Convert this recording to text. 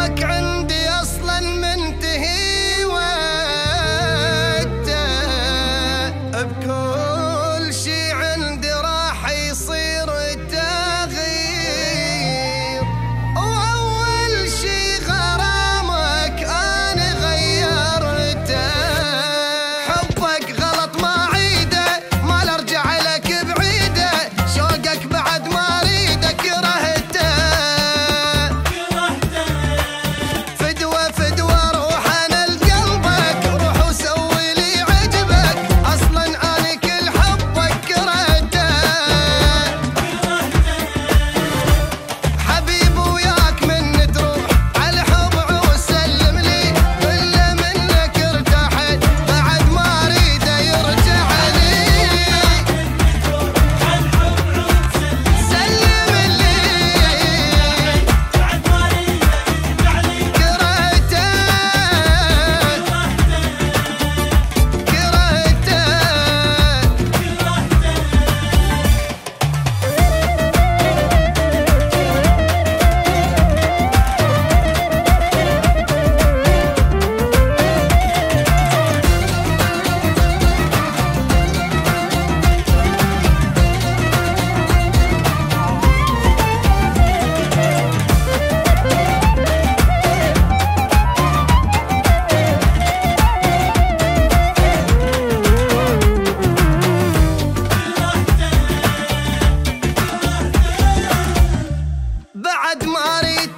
حبك عندي اصلا منتهي وانت بكل شي عندي راح يصير تغيير، واول شي غرامك انا غيرته. حبك غلط ما عيده، ما لارجع لك بعيده، شوقك بعد ما اريده كرهته. فدوة فدوة روح انا لقلبك، روح وسوي لي عجبك، اصلا انا كل حبك كرهته. حبيب وياك من تروح عالحب وسلم لي، كله منك ارتحت بعد ما اريده يرجع لي. سلم لي كرهته بعد ما اريد